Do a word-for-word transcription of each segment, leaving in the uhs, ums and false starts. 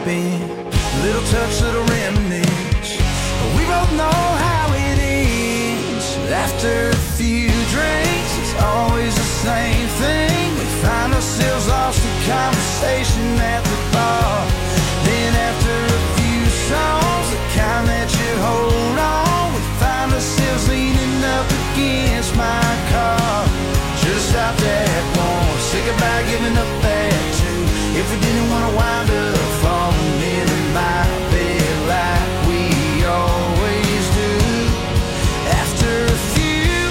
been. Little touch, little reminisce. We both know how it ends. After a few drinks, it's always the same thing. We find ourselves lost in conversation at the bar. Then after a few songs, the kind that you hold on, we find ourselves leaning up against my car. Should've stopped at one, say goodbye, giving up that too. If we didn't want to wind up falling into my bed like we always do. After a few,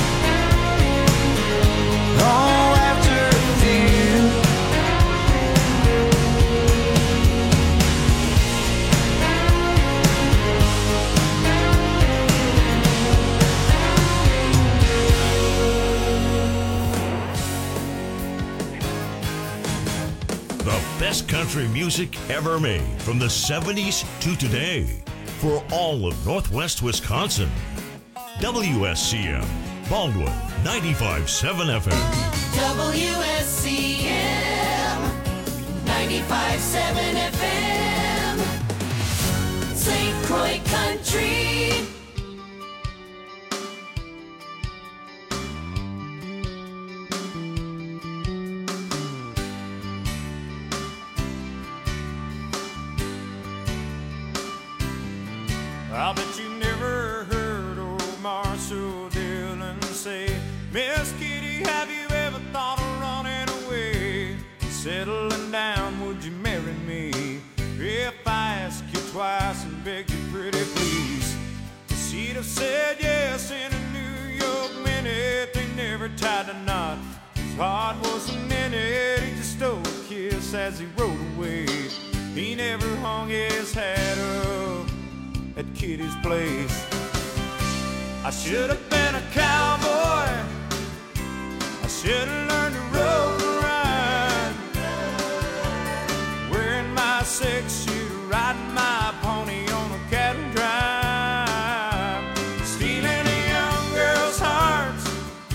oh, after a few. The best country music ever made from the seventies to today for all of Northwest Wisconsin. W S C M, Baldwin, ninety-five point seven F M. W S C M, ninety-five point seven F M, Saint Croix Country. I bet you never heard old Marshall Dillon say, Miss Kitty, have you ever thought of running away? Settling down, would you marry me? If I ask you twice and beg you pretty please. She'd have said yes in a New York minute. They never tied a knot. His heart wasn't in it. He just stole a kiss as he rode away. He never hung his hat up at Kitty's place. I should have been a cowboy. I should have learned to rope and ride, wearing my six shooter, riding my pony on a cattle drive, stealing a young girl's hearts,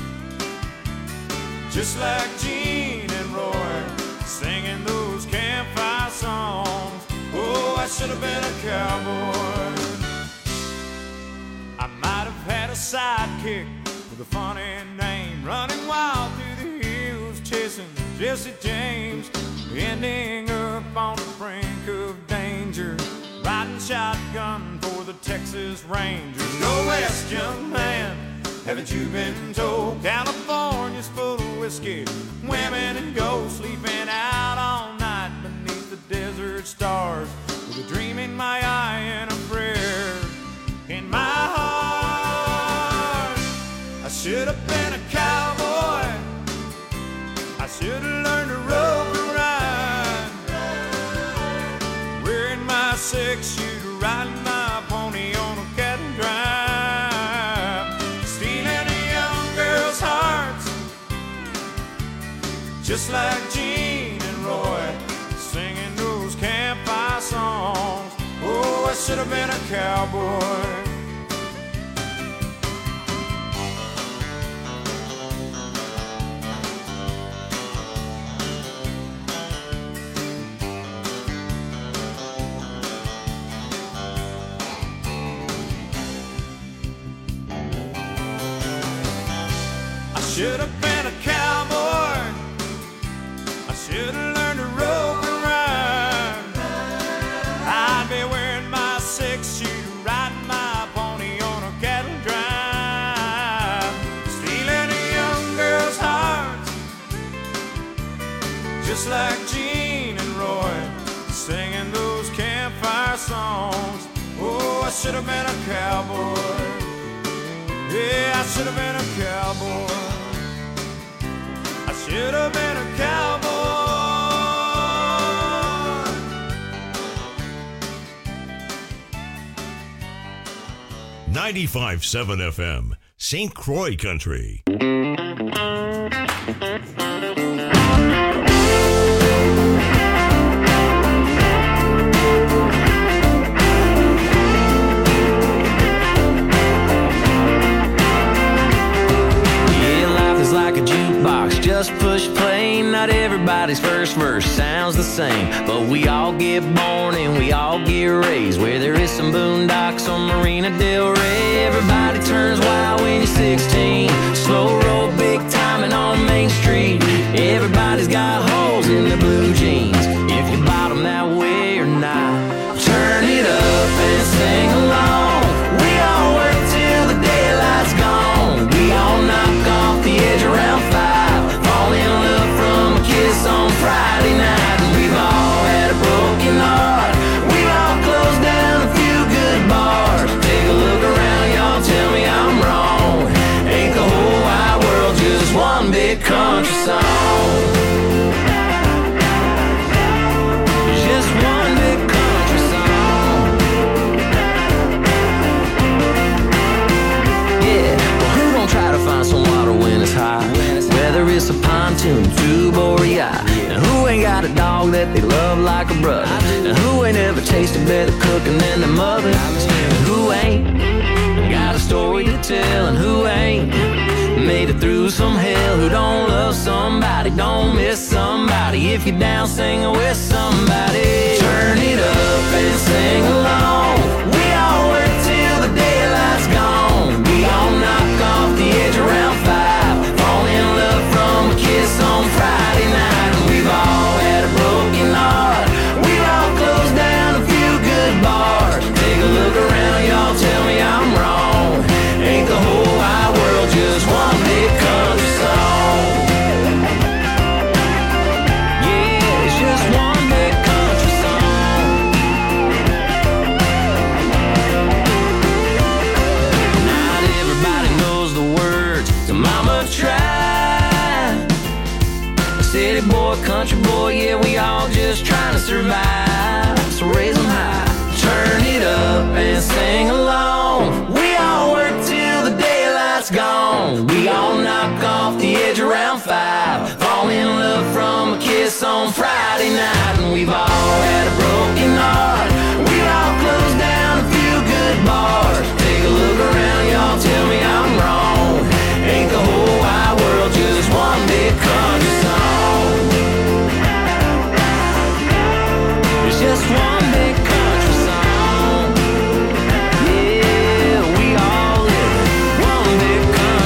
just like Gene and Roy, singing those campfire songs. Oh, I should have been a cowboy. I might have had a sidekick with a funny name, running wild through the hills, chasing Jesse James, ending up on the brink of danger, riding shotgun for the Texas Rangers. Go west, young man, haven't you been told? California's full of whiskey, women and ghosts, sleeping out all night beneath the desert stars, with a dream in my eye and a prayer in my heart. I should have been a cowboy. I should have learned to rope and ride, wearing my six shooter, riding my pony on a cattle drive, stealing a young girl's hearts, just like Gene and Roy, singing those campfire songs. Oh, I should have been a cowboy. I should have been a cowboy. I should have learned to rope and ride. I'd be wearing my six shooter, riding my pony on a cattle drive, stealing a young girl's heart, just like Gene and Roy, singing those campfire songs. Oh, I should have been a cowboy. Yeah, I should have been a cowboy. I should have been a cowboy. ninety-five point seven F M, Saint Croix Country. Just push play, not everybody's first verse sounds the same, but we all get get born and we all get raised, where there is some boondocks on Marina Del Rey. Everybody turns wild when you're sixteen, slow roll, big timing on Main Street. Everybody's got holes in their blue jeans, if you bottom that way or not. Turn it up and sing along. We all work till the daylight's gone. We all knock off the edge around five, fall in love from a kiss on Friday night. And we've all had a broken heart, we've all closed down a few good bars. Take a look around, y'all, tell me I'm wrong. Ain't the whole wide world just one big country song? Just one big country song. Yeah, well, who don't try to find some water when it's high, whether it's a pontoon, tube, or a yacht? And who ain't got a dog that they love like a brother? And who ain't ever tasted better cooking than their mother? And who ain't got a story to tell? And who ain't made it through some hell? Who don't love somebody, don't miss somebody? If you're down, sing with somebody. Turn it up and sing along. We all work till the daylight's gone. We all knock off the edge around five, fall in love from a kiss on Friday night. And we've all had a broken heart, we've all closed down a few good bars. Take a look around, y'all, tell me I'm wrong. Ain't the whole wide world just one big country song? Yeah, it's just one big country song. Not everybody knows the words to Mama Tried. City boy, country boy, yeah, we all just trying to survive. So raise them high, turn it up and sing along. We all work till the daylight's gone. We all knock off the edge around five, fall in love from a kiss on Friday night. And we've all had a broken heart, we've all closed down a few good bars. Take a look around, y'all, tell me I'm wrong. Ain't the whole wide world just one big country song? It's just one big country song. Yeah, we all live one big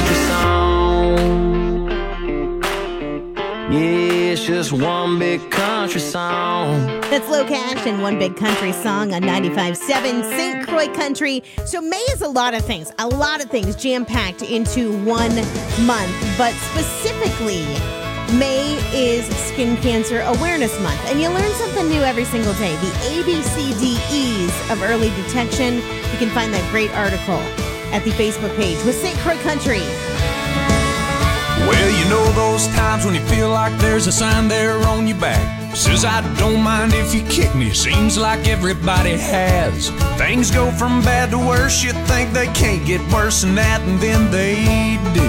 country song. Yeah, it's just one big country song. That's Low Cash and One Big Country Song on ninety-five point seven Saint Croix Country. So May is a lot of things, a lot of things jam-packed into one month. But specifically, May is Skin Cancer Awareness Month. And you learn something new every single day. The A B C D Es of early detection. You can find that great article at the Facebook page with Saint Croix Country. Well, you know those times when you feel like there's a sign there on your back. Says I don't mind if you kick me, seems like everybody has. Things go from bad to worse, you think they can't get worse than that, and then they do.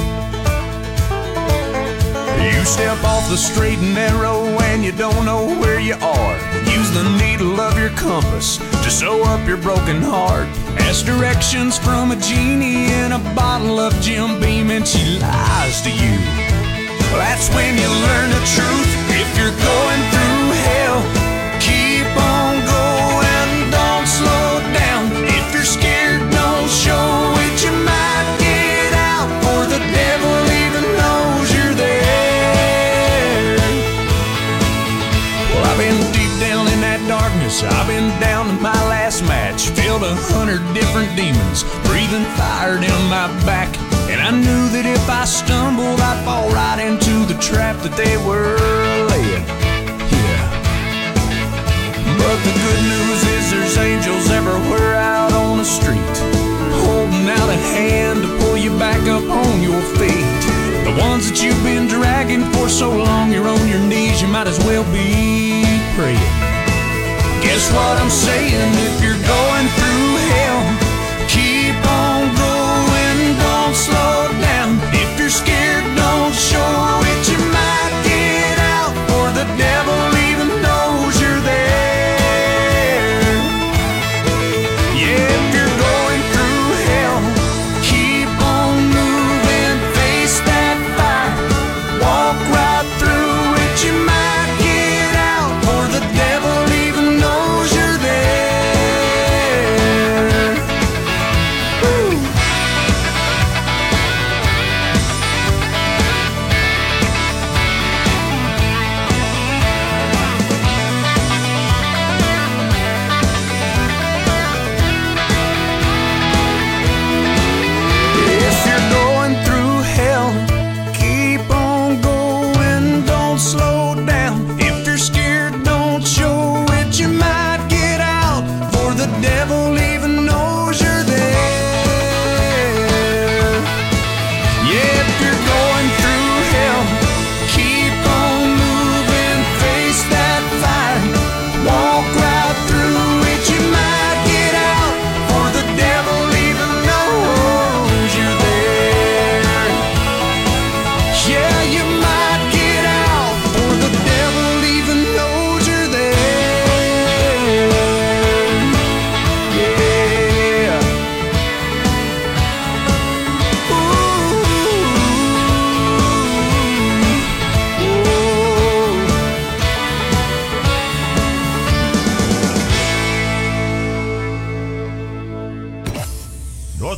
You step off the straight and narrow and you don't know where you are. Use the needle of your compass to sew up your broken heart. Ask directions from a genie in a bottle of Jim Beam and she lies to you. That's when you learn the truth. If you're going through hell, keep on going, don't slow down. If you're scared, don't show it, you might get out, for the devil even knows you're there. Well, I've been deep down in that darkness, I've been down to my last match, filled a hundred different demons, breathing fire down my back. And I knew that if I stumbled, I'd fall right into the trap that they were laying. Yeah. But the good news is there's angels everywhere out on the street, holding out a hand to pull you back up on your feet. The ones that you've been dragging for so long, you're on your knees, you might as well be praying. Guess what I'm saying? If you're going through hell, keep on going, don't slow down. If you're scared, don't show it, you might get out, for the devil even knows you're there. Yeah, if you're going through hell, keep on moving, face that fire, walk right through it, you might get out, for the devil even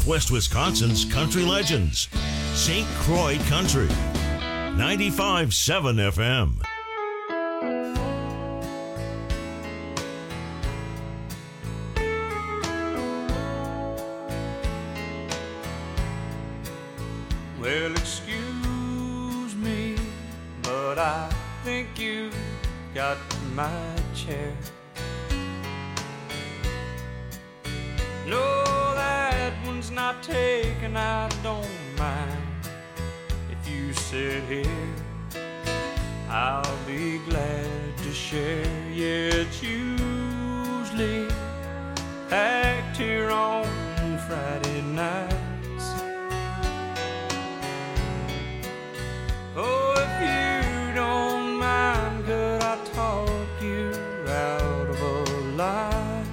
Northwest Wisconsin's country legends. Saint Croix Country. ninety-five point seven F M. Well, excuse me, but I think you got my chair. No, that one's not taken, I don't mind. If you sit here, I'll be glad to share. Yeah, it's usually packed here on Friday nights. Oh, if you don't mind, could I talk you out of a lie?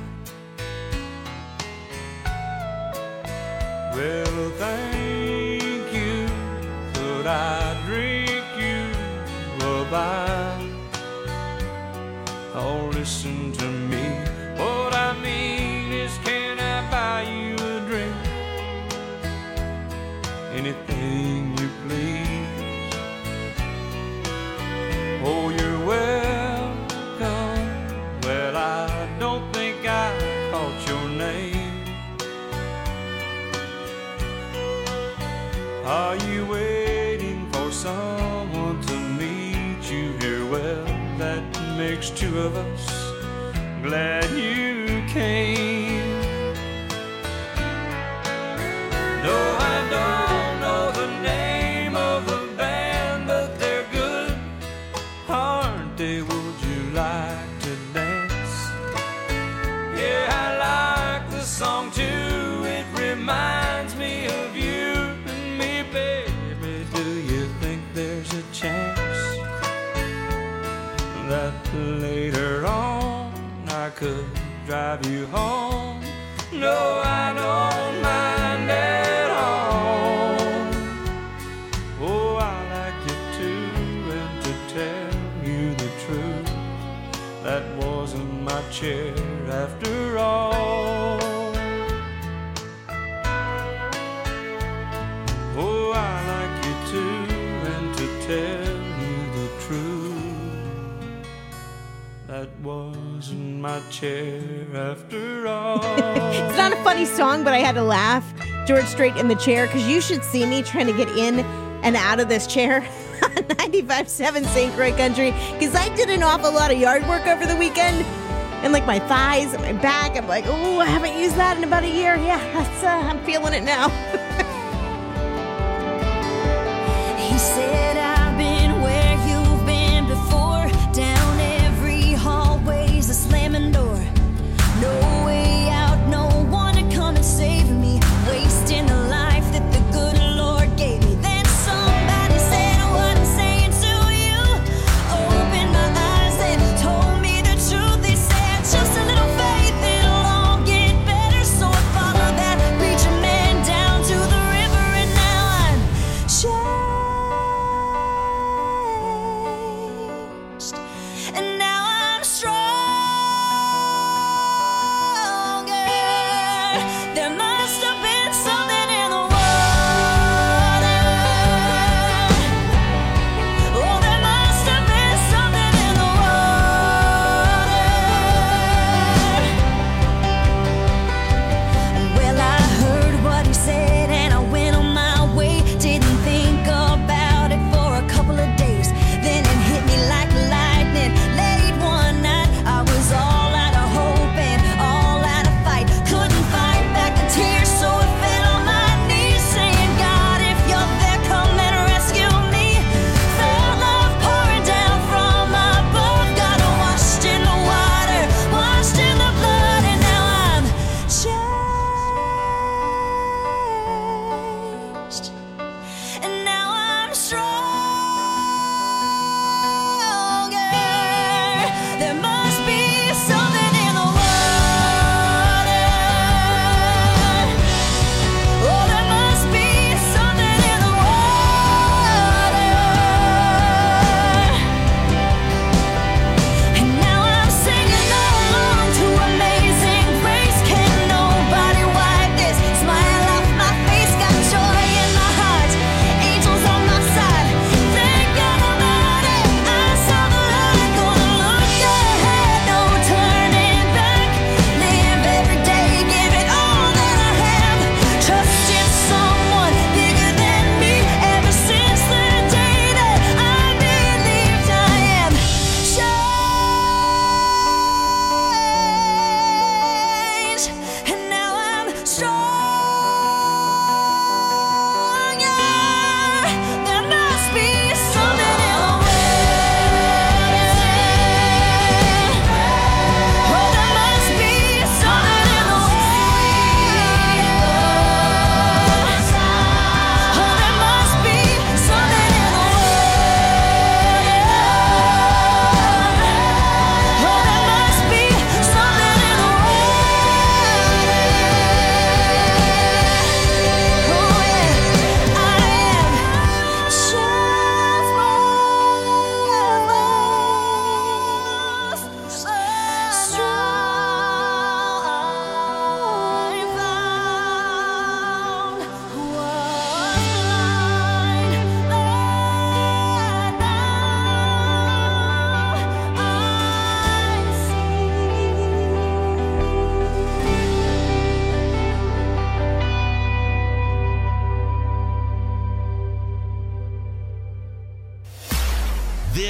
Well, thank you. Could I drink you a bite? Oh, listen to me. What I mean is, can I buy you a drink? Anything you please. Oh, you're welcome. Well, I don't think I caught your name. Are you waiting for someone to meet you here? Well, that makes two of us. Glad you came. No, I don't know the name of the band, but they're good, aren't they? Would you like to dance? Yeah, I like the song too. It reminds me of you and me, baby. Do you think there's a chance that later on I could drive you home? No, I don't mind at all. Oh, I like you too, and to tell you the truth, that wasn't my chair after all. Oh, I like you too, and to tell you the truth, that wasn't my chair after all. It's not a funny song, but I had to laugh. George Strait in the chair, because you should see me trying to get in and out of this chair on ninety-five point seven Saint Croix Country, because I did an awful lot of yard work over the weekend. And like my thighs and my back, I'm like, oh, I haven't used that in about a year. Yeah, that's, uh, I'm feeling it now. He said, I've been where you've been before. Down every hallway's a slamming door. No way out, no one to come and save me. Wasting the life that the good Lord gave me. Then somebody said what I'm saying to you. Opened my eyes and told me the truth. They said just a little faith, it'll all get better. So I followed that preacher man down to the river, and now I'm changed. And now I'm strong.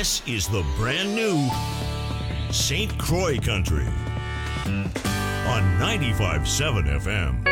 This is the brand new Saint Croix Country on ninety-five point seven F M.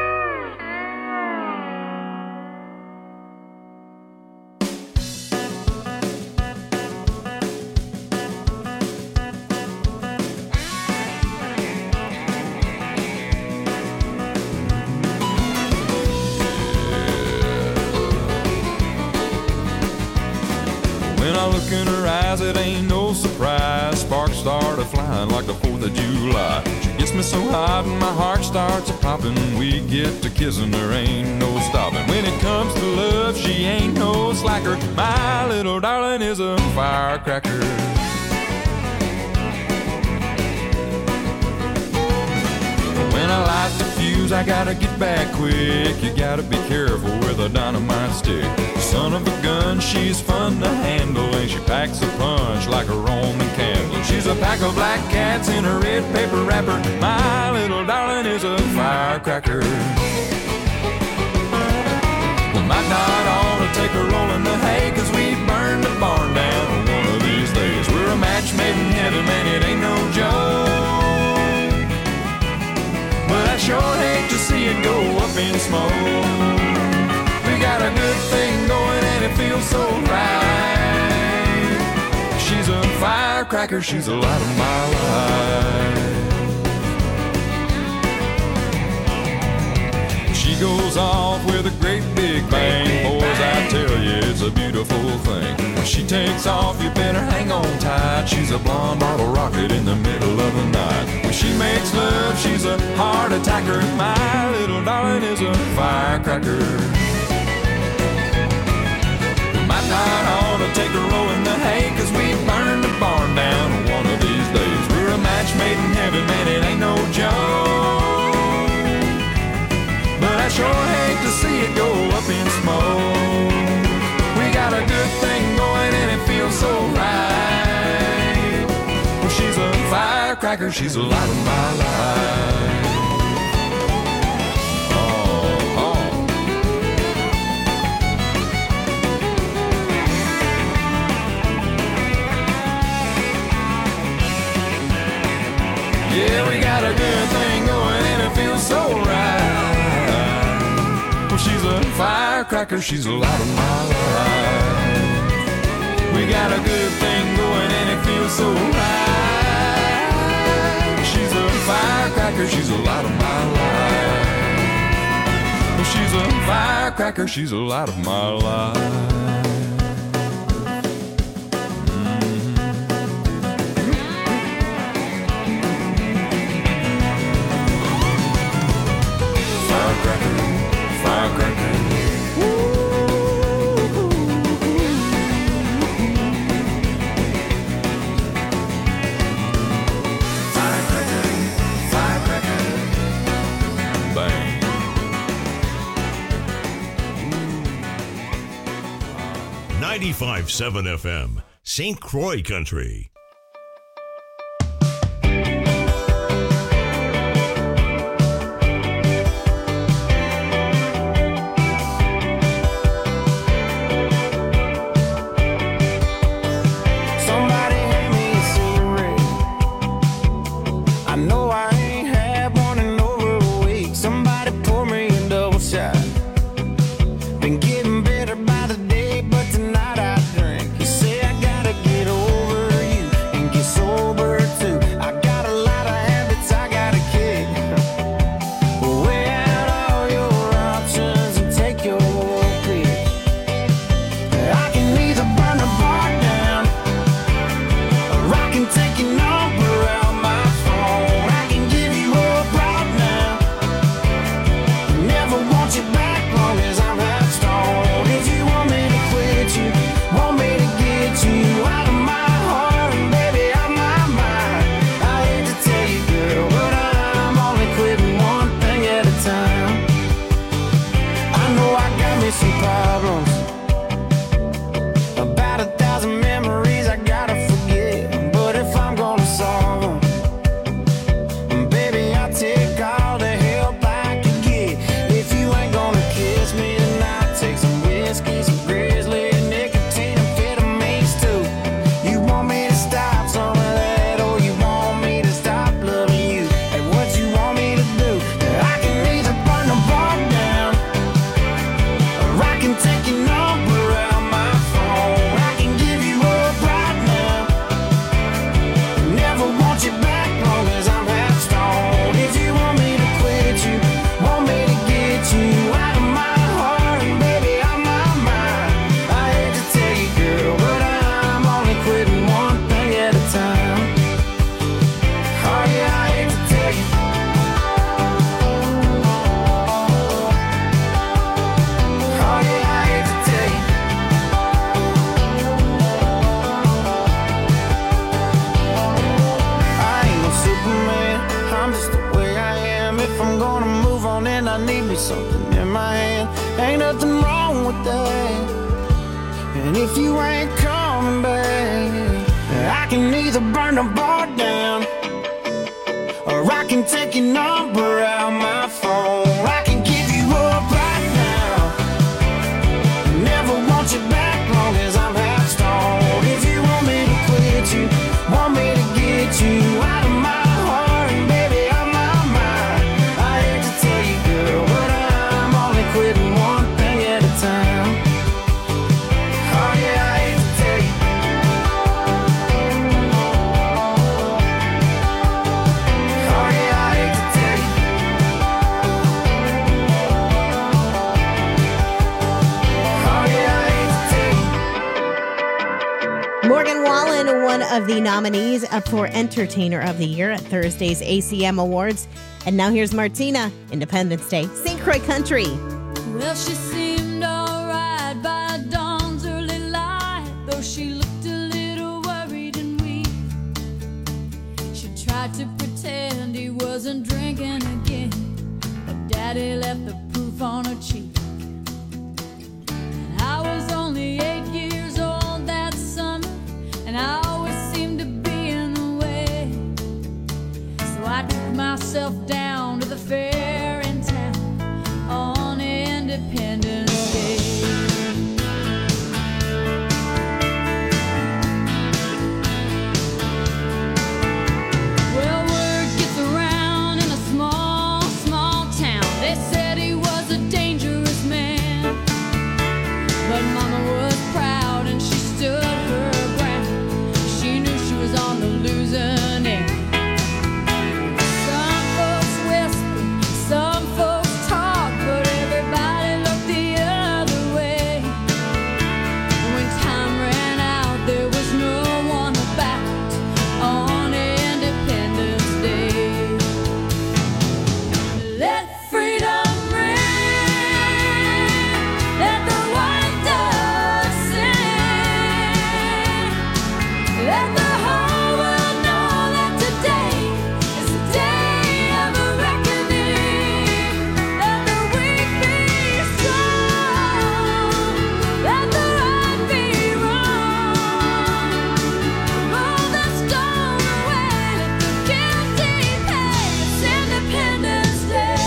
In her eyes, it ain't no surprise. Sparks started flying like the fourth of July. She gets me so hot and my heart starts a-popping. We get to kissing, there ain't no stopping. When it comes to love, she ain't no slacker. My little darling is a firecracker. When I light the fuse, I gotta get back quick. You gotta be careful with a dynamite stick. Son of a gun, she's fun to handle, and she packs a punch like a Roman candle. She's a pack of black cats in a red paper wrapper. My little darling is a firecracker. We might not ought to take a roll in the hay, 'cause we burn the barn down one of these days. We're a match made in heaven, man, it ain't no joke. But I sure hate to see it go up in smoke. We got a good thing going and it feels so right. She's a firecracker, she's the light of my life. She goes off with a great big bang. Boys, I tell you, it's a beautiful thing. When she takes off, you better hang on tight. She's a blonde bottle rocket in the middle of the night. When she makes love, she's a heart attacker. My little darling is a firecracker. Might not ought to take a roll in the hay, 'cause we burn the barn down one of these days. We're a match made in heaven, man, it ain't no joke. But I sure hate to see it go up in smoke. We got a good thing going and it feels so right. Well, she's a firecracker, she's the light of my life. Yeah, we got a good thing going and it feels so right. Well, she's a firecracker, she's the light of my life. We got a good thing going and it feels so right. She's a firecracker, she's the light of my life. Well, she's a firecracker, she's the light of my life. ninety-five point seven F M, Saint Croix Country. By the day, but tonight I drink. You say I gotta get over you. I need me something in my hand. Ain't nothing wrong with that. And if you ain't coming back, I can either burn the bar down, or I can take your number out my phone. I can give you up right now, never want you back long as I'm half stoned. If you want me to quit you, want me to get you out of my heart and baby out my mind, I hate to tell you girl, but I'm only quitting one thing at a time. Oh yeah, I hate to tell you. Oh yeah, I hate to tell you. Oh yeah, I hate to tell you. Morgan Wallen, one of the nominees up for Entertainer of the Year at Thursday's A C M Awards. And now here's Martina, Independence Day, Saint Croix Country. Well, she seemed alright by dawn's early light, though she looked a little worried and weak. She tried to pretend he wasn't drinking again, but Daddy left the proof on her cheek. And I was only eight years old that summer, and I always seemed to be in the way. So I took myself down to the fair in town on Independence Day. Well, word gets around in a small, small town. They said he was a dangerous man, but Mama was proud and she stood her ground. She knew she was on the losing end. Some folks whisper, some folks talk, but everybody looked the other way. When time ran out, there was no one about on Independence Day. Let freedom ring, let the white dove sing, let the whole world know that today is the day of a reckoning. Let the weak be strong, let the right be wrong. Roll the stone away, let the guilty pay. It's Independence Day.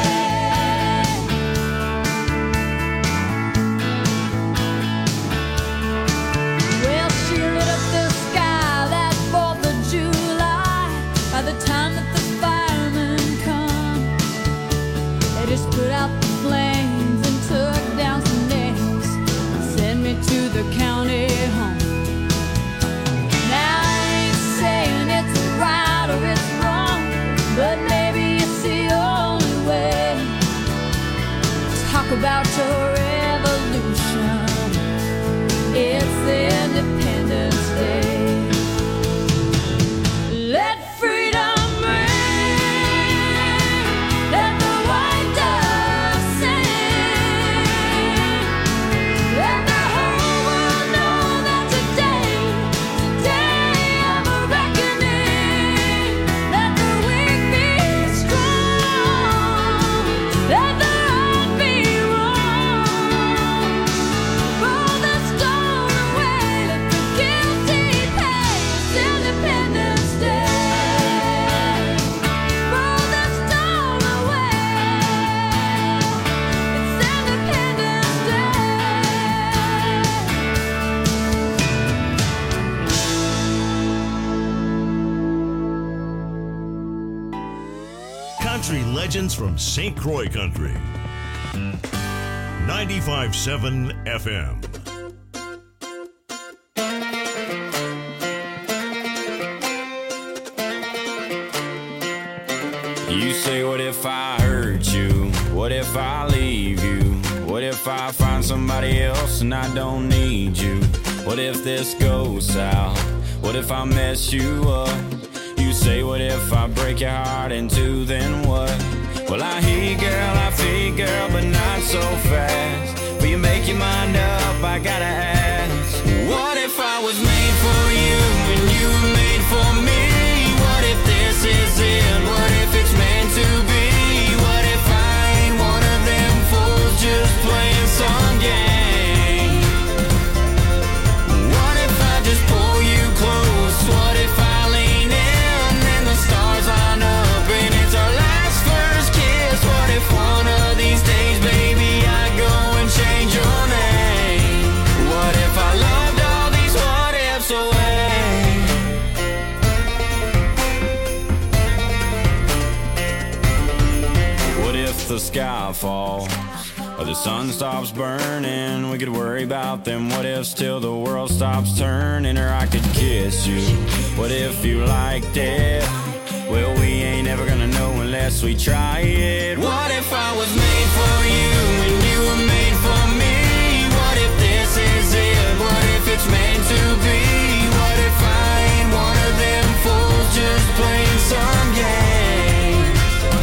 Well, she lit up the sky that fourth of July. By the time that the firemen come, they just put out the flames and took down some names and sent me to the county home. Now I ain't saying it's right or it's wrong, but maybe it's the only way. Talk about your revolution. It's Independence Day. Let freedom ring, let the white dove sing, let the whole world know that today is the day of a reckoning. Let the weak be strong, let the right be wrong. Roll the stone away, let the guilty pay. It's Independence Day. Roll the stone away. It's Independence Day. Country legends from Saint Croix Country. ninety-five point seven F M. You say, what if I hurt you? What if I leave you? What if I find somebody else and I don't need you? What if this goes south? What if I mess you up? You say, what if I break your heart in two, then what? Well, I hear you, girl, I feel you, girl, but not so fast. Will you make your mind up? I gotta ask. What if I was made for you and you were made for me? What if this is it? What if it's meant to be? What if I ain't one if the sky falls or the sun stops burning? We could worry about them what ifs till the world stops turning. Or I could kiss you, what if you liked it? Well, we ain't ever gonna know unless we try it. What if I was made for you and you were made for me? What if this is it? What if it's meant to be? What if I ain't one of them fools just playing some game?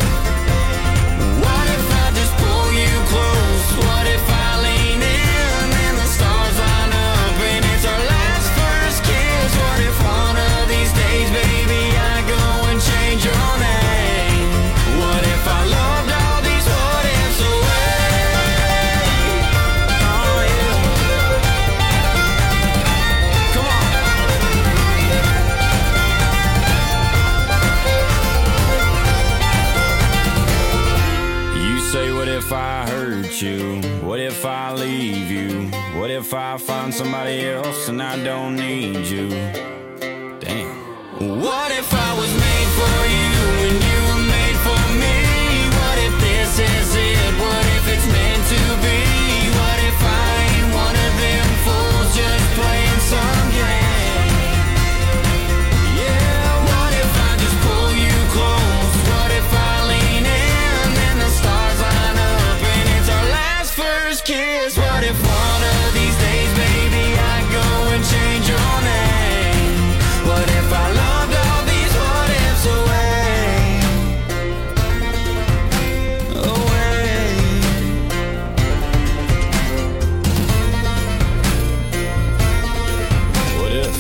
What if I just pull you close? What if I lean in and the stars line up and it's our last first kiss? What if one of these days, baby, I go and change your name? What if I loved all these what ifs away? Oh yeah. Come on. You say, what if I hurt you? What if I leave you? What if I find somebody else and I don't need you? Damn. What if I was made for you and you were made for me? What if this is it? What if it's meant to be? What if I ain't one of them fools just playing some game? Yeah, what if I just pull you close? What if I lean in and the stars line up and it's our last first kiss? What if one of these days, baby, I go and change your name? What if I loved all these what ifs away? Away. What if?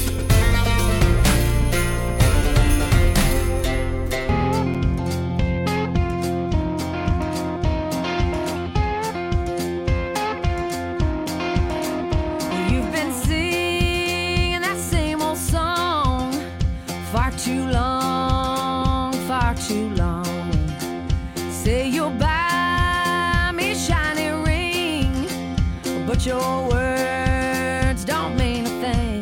You've been singing that same old song far too long, far too long. Say you'll buy me a shiny ring, but your words don't mean a thing.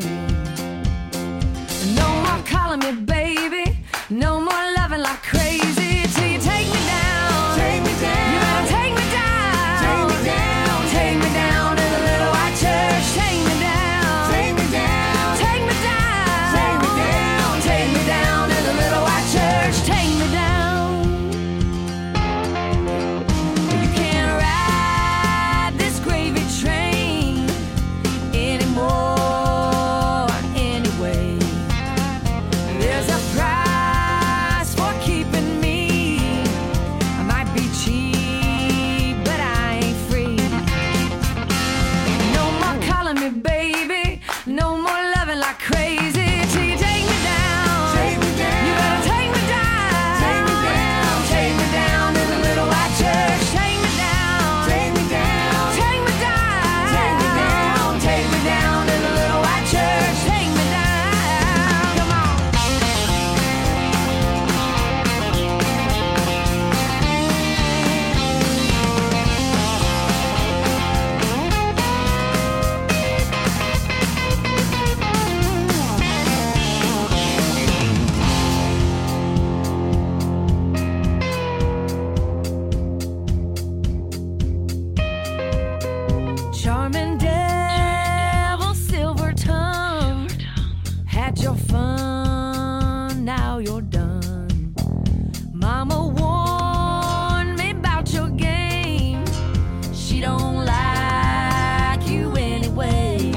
No more calling me baby, no more loving like crazy till you take me down. Take me down. You better take me down. Take me down. Take me down to the little white church. Take me down. Take me down. Take me down. Take me down. Take me down to the little white church. Take me down. You can't ride this gravy train anymore anyway. There's a price for keeping me. I might be cheap, but I ain't free. No more calling me baby, no more loving like crazy till you take me down. Take me down. You better take me down. Take me down. Take me down to the little white church. Take me down. Take me down. Take me down. Take me down. Take me down to the little white church. Take me down. Come on. Charming devil, silver tongue, had your fun, now you're done. Mama warned me about your game. She don't like you anyway.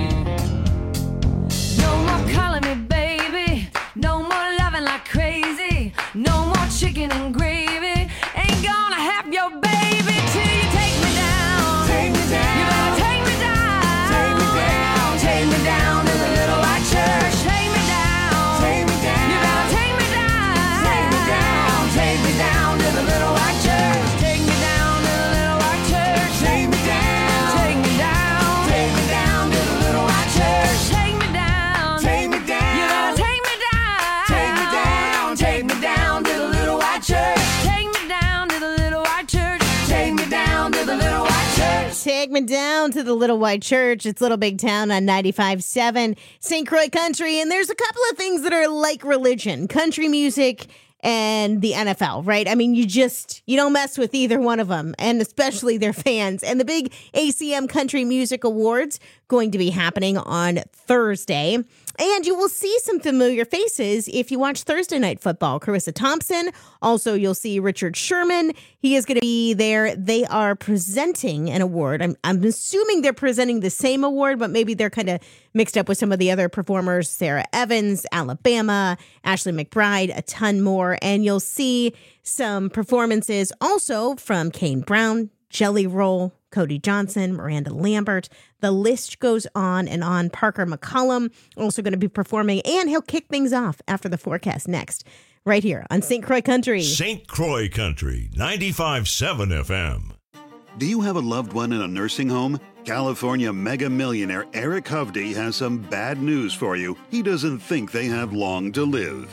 No more calling me baby, no more loving like crazy, no more chicken and gravy. Ain't gonna have your baby till you take me down. Take me down. You better take me down. Take me down. Take me down to the little white church. Take me down. Take me down. You better take me down. Take me down. Take me down to the little white church. Take me down to the little white church. Take me down. Take me down. Take me down to the little white church. Take me down. Take me down. You better take me down. Take me down. Take me down to the little white church. Take me down to the little white church. Take me down to the little white church. Take me down to the Little White Church. It's Little Big Town on ninety-five point seven Saint Croix Country. And there's a couple of things that are like religion. Country music and the N F L, right? I mean, you just, you don't mess with either one of them, and especially their fans. And the big A C M Country Music Awards going to be happening on Thursday. And you will see some familiar faces if you watch Thursday Night Football. Carissa Thompson. Also, you'll see Richard Sherman. He is going to be there. They are presenting an award. I'm, I'm assuming they're presenting the same award, but maybe they're kind of mixed up with some of the other performers. Sarah Evans, Alabama, Ashley McBride, a ton more. And you'll see some performances also from Kane Brown, Jelly Roll, Cody Johnson, Miranda Lambert. The list goes on and on. Parker McCollum also going to be performing, and he'll kick things off after the forecast next, right here on Saint Croix Country. Saint Croix Country, ninety-five point seven F M. Do you have a loved one in a nursing home? California mega millionaire Eric Hovde has some bad news for you. He doesn't think they have long to live.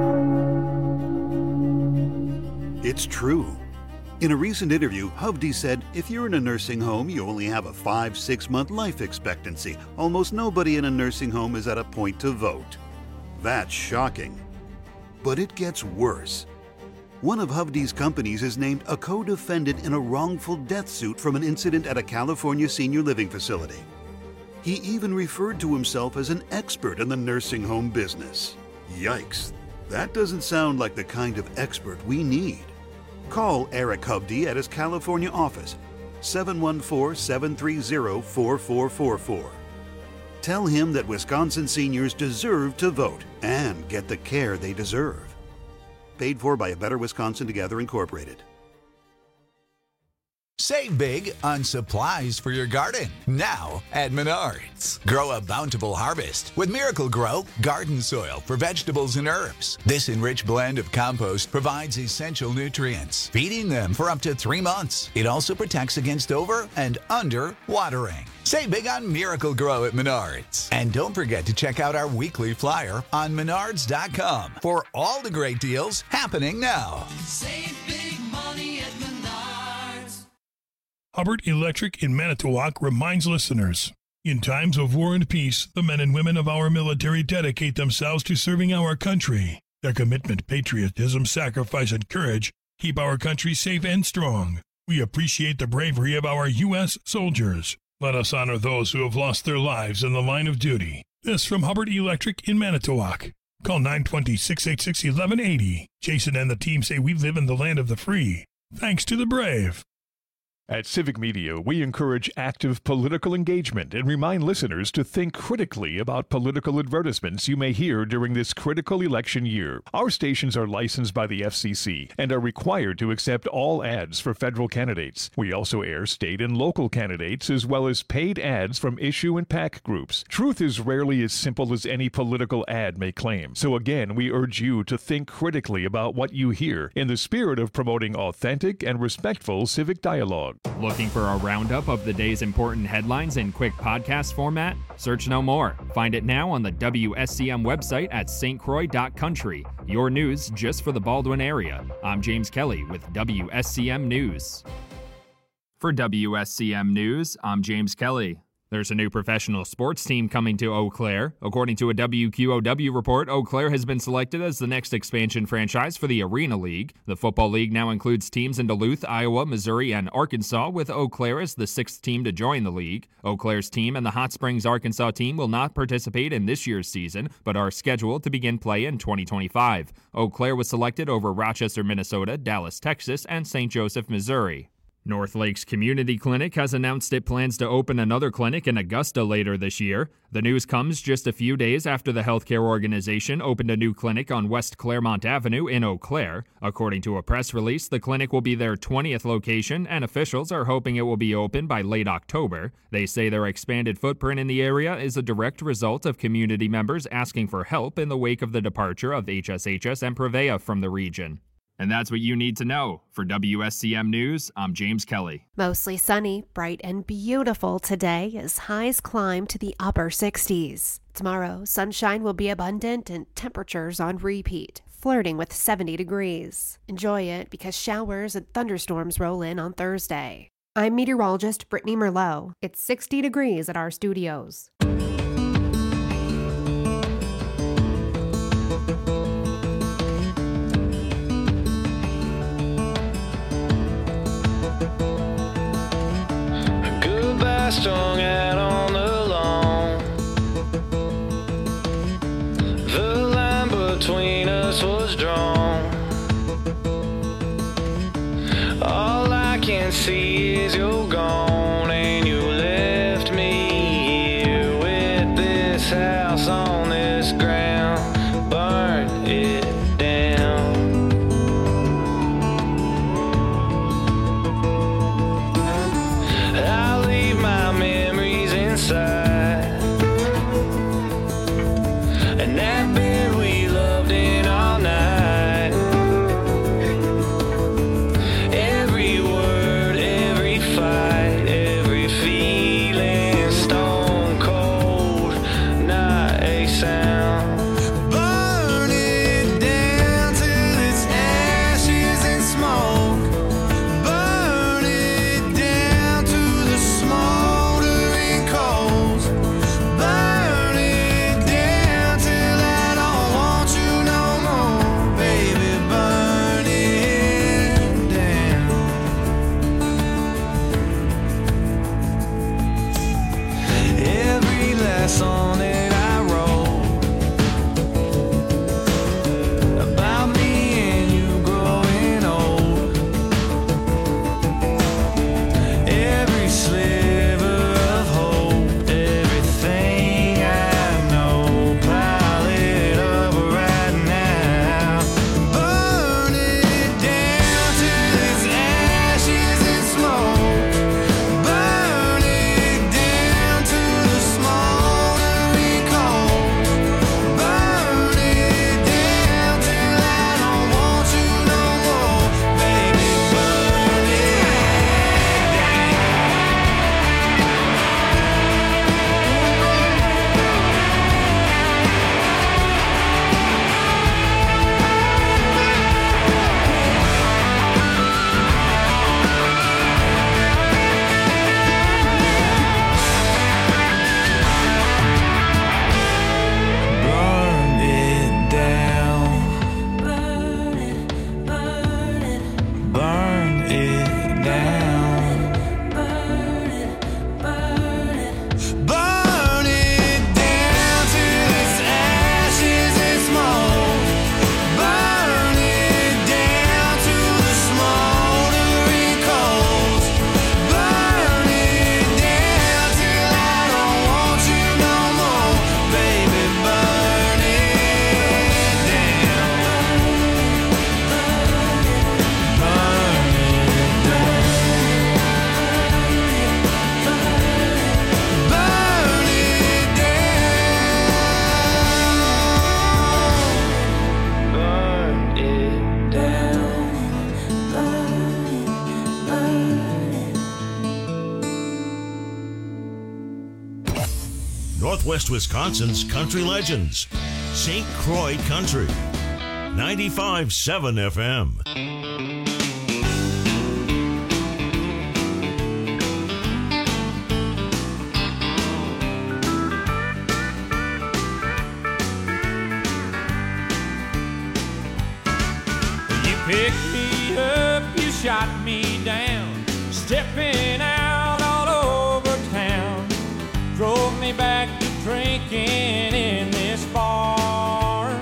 It's true. In a recent interview, Hovde said, if you're in a nursing home, you only have a five, six month life expectancy. Almost nobody in a nursing home is at a point to vote. That's shocking. But it gets worse. One of Hovde's companies is named a co-defendant in a wrongful death suit from an incident at a California senior living facility. He even referred to himself as an expert in the nursing home business. Yikes. That doesn't sound like the kind of expert we need. Call Eric Hovde at his California office, seven one four, seven three zero, four four four four. Tell him that Wisconsin seniors deserve to vote and get the care they deserve. Paid for by A Better Wisconsin Together, Incorporated. Save big on supplies for your garden now at Menards. Grow a bountiful harvest with Miracle Grow garden soil for vegetables and herbs. This enriched blend of compost provides essential nutrients, feeding them for up to three months. It also protects against over and under watering. Save big on Miracle Grow at Menards. And don't forget to check out our weekly flyer on menards dot com for all the great deals happening now. Save big money at Menards. Hubbard Electric in Manitowoc reminds listeners, in times of war and peace, the men and women of our military dedicate themselves to serving our country. Their commitment, patriotism, sacrifice, and courage keep our country safe and strong. We appreciate the bravery of our U S soldiers. Let us honor those who have lost their lives in the line of duty. This from Hubbard Electric in Manitowoc. Call nine two zero, six eight six, one one eight zero. Jason and the team say we live in the land of the free. Thanks to the brave. At Civic Media, we encourage active political engagement and remind listeners to think critically about political advertisements you may hear during this critical election year. Our stations are licensed by the F C C and are required to accept all ads for federal candidates. We also air state and local candidates as well as paid ads from issue and PAC groups. Truth is rarely as simple as any political ad may claim. So again, we urge you to think critically about what you hear in the spirit of promoting authentic and respectful civic dialogue. Looking for a roundup of the day's important headlines in quick podcast format? Search no more. Find it now on the W S C M website at s t croix dot country. Your news just for the Baldwin area. I'm James Kelly with W S C M News. For W S C M News, I'm James Kelly. There's a new professional sports team coming to Eau Claire. According to a W Q O W report, Eau Claire has been selected as the next expansion franchise for the Arena League. The Football League now includes teams in Duluth, Iowa, Missouri, and Arkansas, with Eau Claire as the sixth team to join the league. Eau Claire's team and the Hot Springs, Arkansas team will not participate in this year's season, but are scheduled to begin play in twenty twenty-five. Eau Claire was selected over Rochester, Minnesota, Dallas, Texas, and Saint Joseph, Missouri. North Lakes Community Clinic has announced it plans to open another clinic in Augusta later this year. The news comes just a few days after the healthcare organization opened a new clinic on West Claremont Avenue in Eau Claire. According to a press release, the clinic will be their twentieth location, and officials are hoping it will be open by late October. They say their expanded footprint in the area is a direct result of community members asking for help in the wake of the departure of H S H S and Prevea from the region. And that's what you need to know. For W S C M News, I'm James Kelly. Mostly sunny, bright and beautiful today as highs climb to the upper sixties. Tomorrow, sunshine will be abundant and temperatures on repeat, flirting with seventy degrees. Enjoy it because showers and thunderstorms roll in on Thursday. I'm meteorologist Brittany Merlot. It's sixty degrees at our studios. All I can see is you're gone, and you left me here with this house on this ground. Burn it down. I'll leave my memories inside, and that bed we loved in all night. Every word, every fight, every feeling, stone cold, not a sound. Burn it down till it's ashes and smoke. Burn it down to the smoldering coals. Burn it down till I don't want you no more, baby. Burn it down. Every last song that I wrote about me and you growing old. Every sliver of hope, everything I know, pile it up right now. Burn it down till it's ashes and smoke. Burn it down to the smoldering coals. Burn it down till I don't want you no more, baby. Burn it Burn it down. Burn it, burn it. Burn it down. Burn it, burn it. Burn it down till it's ashes and smoke. Burn it down to the smoldering coals. Burn it down till I don't want you no more, baby. Burn it down. Burn it down. Burn it down. Burn it down. Northwest Wisconsin's country legends. Saint Croix Country. ninety-five point seven F M. You picked me up, you shot me down, stepping out all over town. Drove me back to drinking in this bar.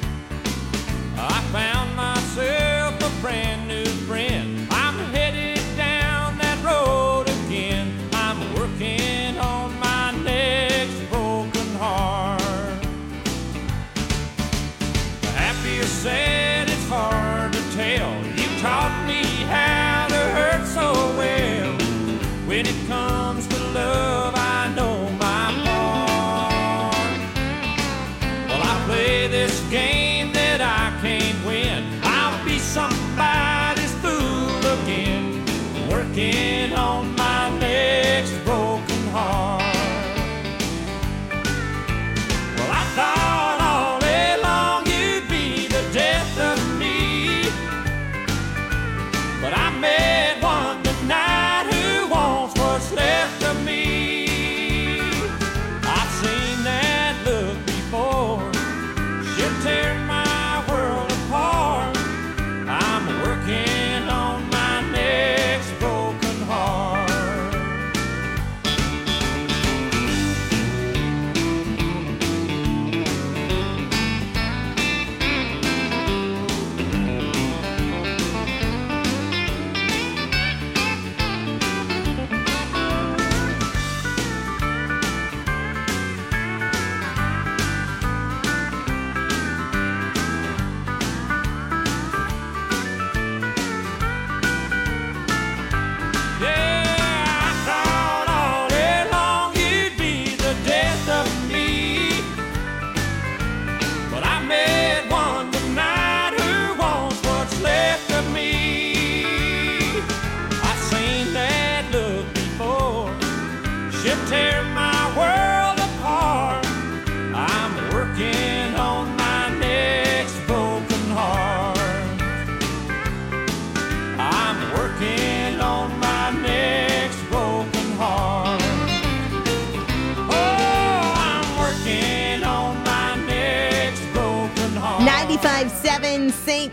I found myself a brand new friend. I'm headed down that road again. I'm working on my next broken heart. Happy or sad, it's hard to tell. You taught me how to hurt so well. When it comes to love, I know my part. Well, I play this game that I can't win. I'll be somebody's fool again, working on my next broken heart. Well, I thought all day long you'd be the death of me, but I met one tonight who wants what's left of me. I've seen that look before. She'll tear my world apart. I'm working on my next broken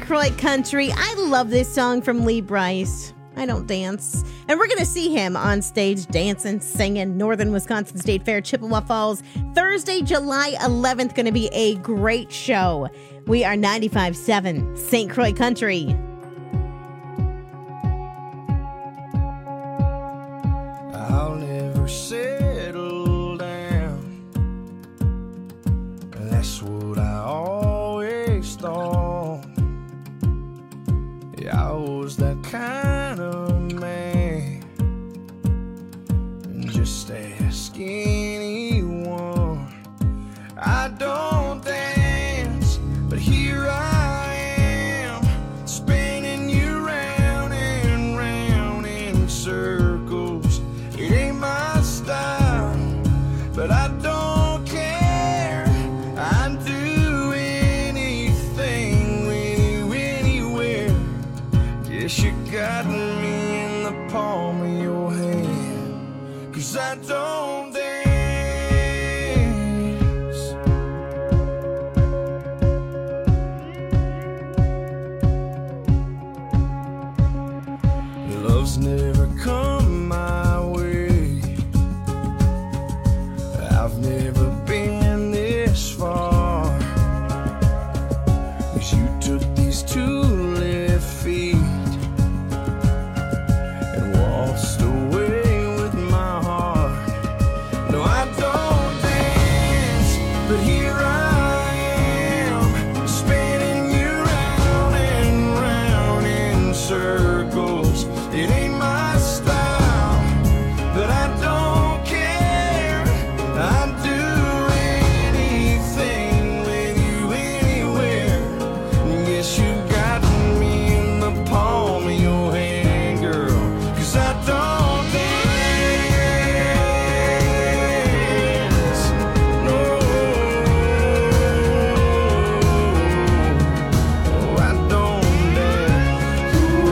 Croix Country. I love this song from Lee Brice. I don't dance. And we're going to see him on stage dancing, singing, Northern Wisconsin State Fair, Chippewa Falls, Thursday, July eleventh. Going to be a great show. We are ninety-five point seven Saint Croix Country. I'll never settle down. That's what I always thought. Yeah, I was that kind of man. Just ask anyone. I don't dance, but here I am, spinning you round and round in circles. It ain't my style, but I don't care. I'd do anything with you anywhere. Guess you got me in the palm of your hand, 'cause I don't dance. Love's never come my way. I've never been this far. 'Cause you took these two left feet and waltzed away with my heart. No, I don't dance, but here I am, spinning you round and round in circles. It ain't my style, but I don't care. I'd do anything with you anywhere. Yes, you got me in the palm of your hand, girl, 'cause I don't dance. No, I don't dance.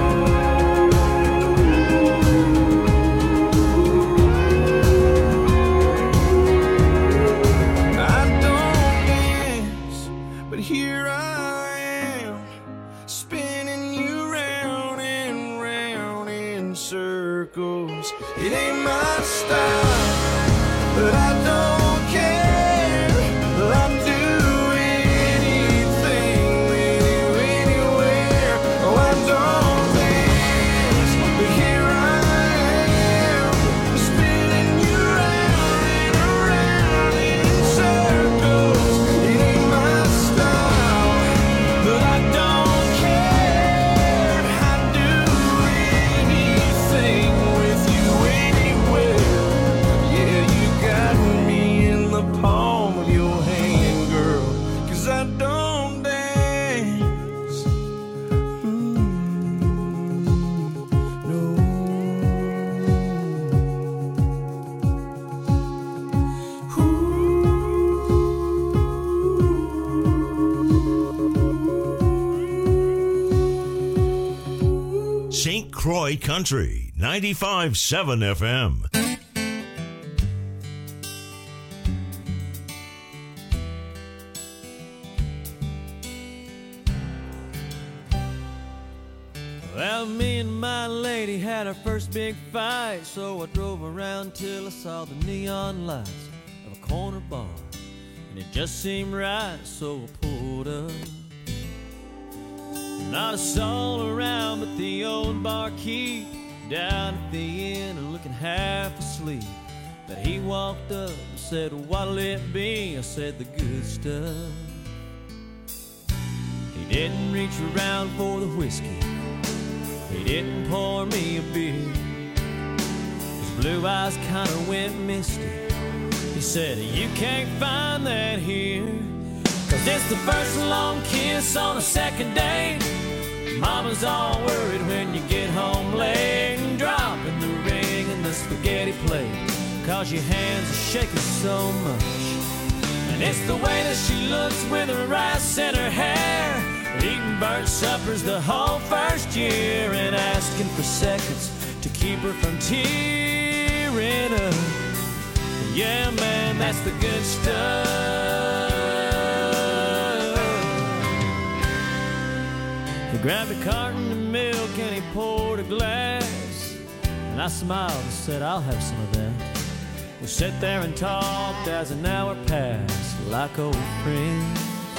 I don't dance, but here I am, spinning you round and round in circles. It ain't my style, but I don't care. I'd do anything with you anywhere. Oh, I don't dance, but here I am, spinning you round and around in circles. It ain't my style, but I don't care. I'd do anything with you anywhere. Yeah, you got me in the palm of your hand, girl, 'cause I don't dance. Mm, no. Saint Croix Country, ninety-five point seven F M. Well, me and my lady had our first big fight, so I drove around till I saw the neon lights of a corner bar, and it just seemed right, so I pulled up. Not a soul around but the old barkeep down at the inn and looking half asleep. But he walked up and said, "What'll it be?" I said, "The good stuff." He didn't reach around for the whiskey, he didn't pour me a beer. His blue eyes kinda went misty. He said, "You can't find that here, 'cause it's the first long kiss on a second date. Mama's all worried when you get home late, and dropping the ring in the spaghetti plate, 'cause your hands are shaking so much. And it's the way that she looks with her rice in her hair, eating burnt suppers the whole first year, and asking for seconds to keep her from tearing up. Yeah, man, that's the good stuff." Grabbed a carton of milk and he poured a glass, and I smiled and said, I'll have some of that. We sat there and talked as an hour passed like old friends.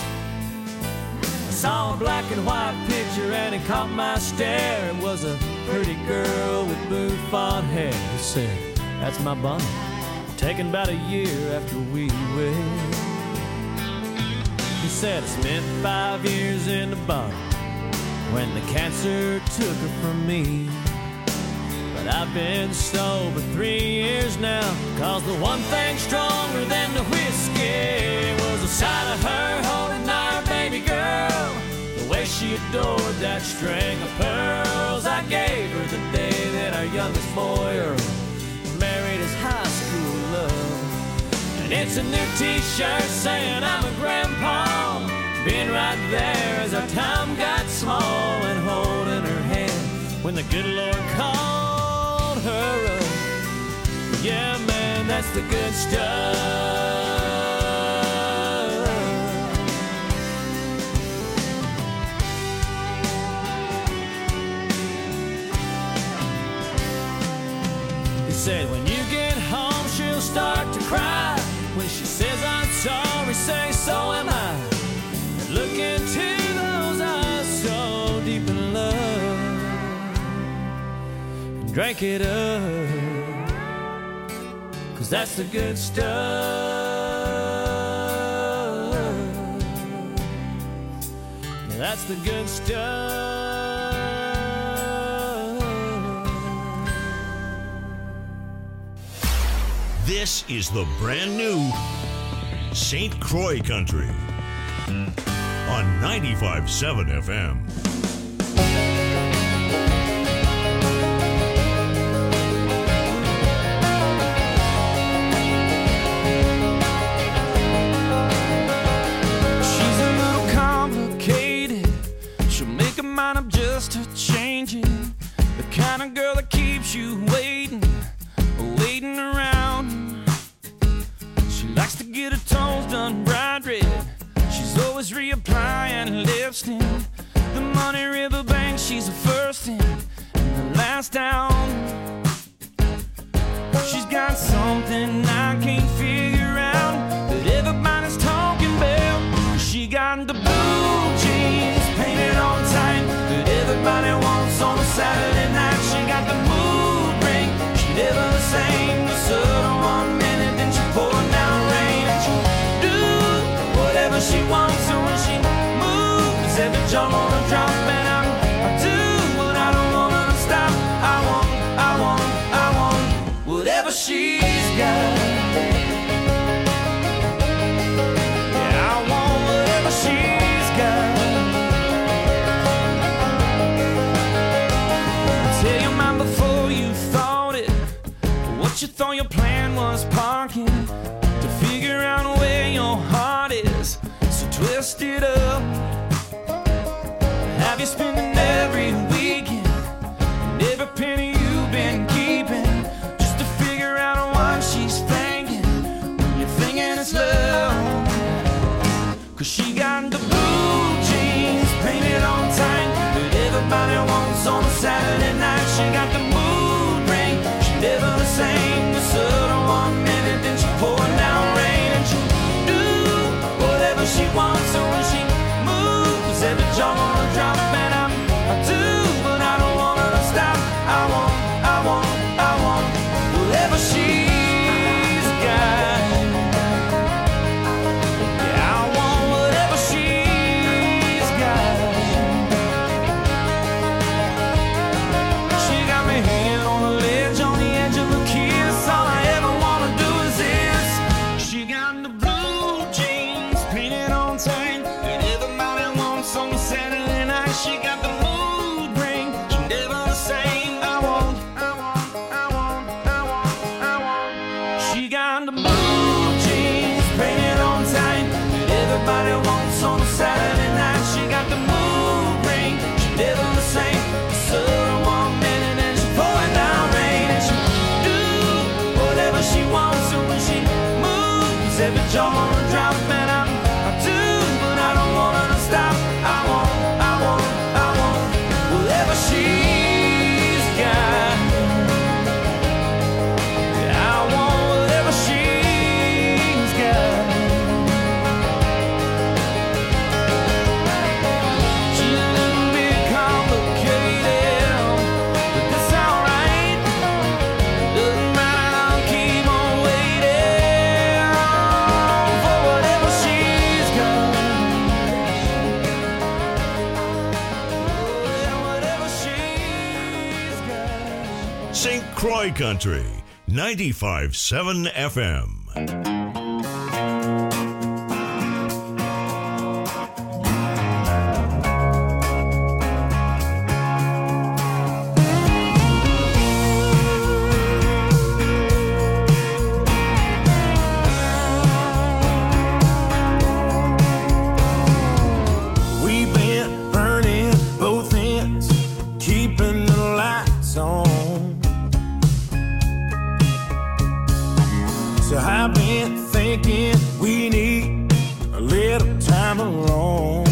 I saw a black and white picture and it caught my stare. It was a pretty girl with blue fawn hair. He said, that's my Bonnie, taken about a year after we wed. He said, I spent five years in the bottom when the cancer took her from me. But I've been sober three years now, cause the one thing stronger than the whiskey was the sight of her holding our baby girl, the way she adored that string of pearls I gave her the day that our youngest boy Earl married his high school love. And it's a new t-shirt saying I'm a grandpa, being right there as our time got small, and holding her hand when the good Lord called her up. Yeah, man, that's the good stuff. He said, when you get home, she'll start to cry. When she says I'm sorry, say so am I. Look into those eyes so deep in love, and drink it up, cause that's the good stuff. Yeah, that's the good stuff. This is the brand new Saint Croix Country on ninety-five point seven F M. She's a little complicated. She'll make a mind up just to change it. The kind of girl that keeps you waiting, waiting around. She likes to get her toes done bright red. She's always reapplying lipstick. The Money River Bank, she's the first in and the last down. She's got something I can't figure out that everybody's talking about. She got the blue jeans painted on tight that everybody wants on a Saturday night. She got the mood ring, she never the same. The sun one minute, then she pouring down rain. And she do whatever she wants, so when she moves, every jaw wanna drop. And I'm, I do what I don't want her to stop. I want, I want, I want whatever she's got. Yeah, I want whatever she's got. Tell your mind before you thought it, what you thought your plan was parking, to figure out where your heart is, so twist it up. Have you spending every weekend and every penny you've been keeping, just to figure out what she's thinking when you're thinking it's love? Cause she got the blue jeans painted on tight that everybody wants on a Saturday night. She got the mood ring, she never the same. The sun one minute, then she pouring down rain. And she do whatever she wants, so when she moves, every jaw wanna drop. And I'm, I do, but I don't want her to stop. I want Saint Croix Country, ninety-five point seven F M. We've been burning both ends, keeping the lights on. So I've been thinking we need a little time alone.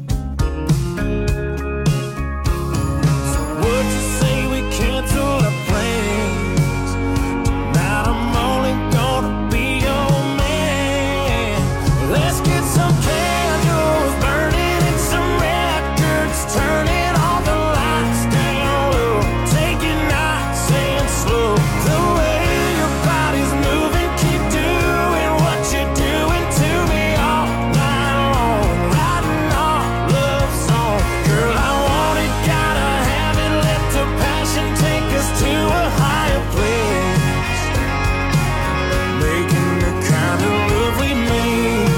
So would you say we cancel our plans? Tonight I'm only gonna be your man. Let's get some candles burning and some records turning, all the lights down low. Take it nice and slow. The way your body's moving, keep doing what you're doing to me all night long. Writing our love song. Girl, I want it, gotta have it. Let the passion take us to a higher place. Making the kind of love we made.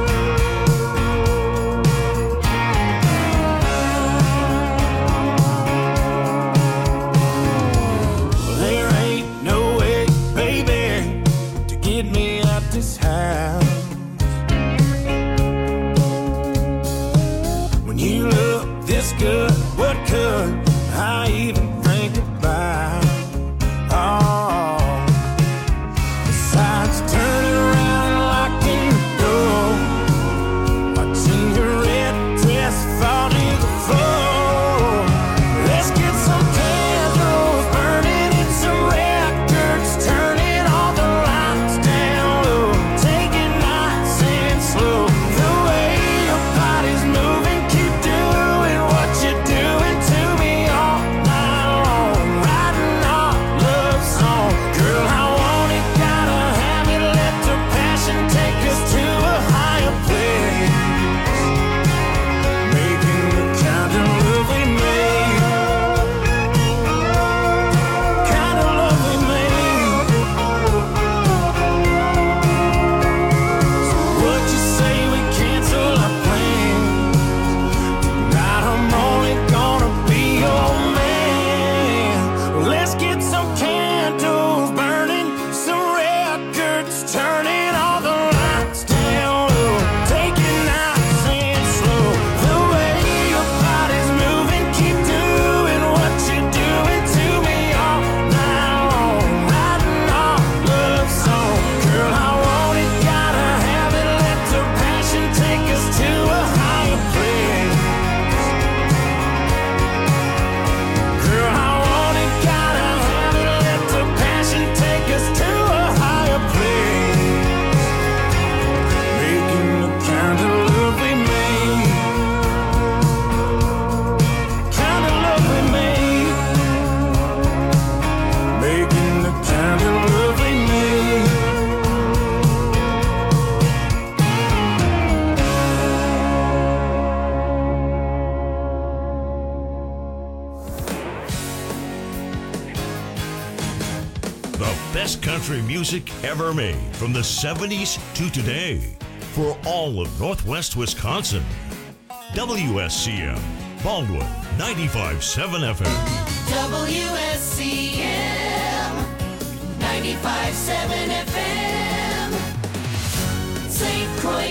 There ain't no way, baby, to get me out this house. When you look this good, what could I even think about? Oh, besides turning around, locking the door, watching your red dress fall to the floor. Let's get some candles burning and some records turning, all the lights down low. Take it nice and slow. The way your body's moving, keep doing what you're doing to me all night long. Writing our love song. Girl, I want it, gotta have it. Let the passion take us to a higher place. Making the kind of love we made. Kind of love we made. So what you say we cancel our plans? Tonight I'm only gonna be your man. Let's get some candles burning, some records turning, all the lights down low. Take it nice and slow. The way your body's moving, keep doing what you're doing to me all night long. Writing our love song. Girl, I want it, gotta have it. Let the passion take us to a higher place. Girl, I want it, gotta have it. Let the passion take us to a higher place. Making the kind of love we made. Kind of love we made. Making the kind of love we made. The best country music ever made from the seventies to today for all of Northwest Wisconsin. W S C M, Baldwin, ninety-five point seven F M. W S C M ninety-five point seven F M.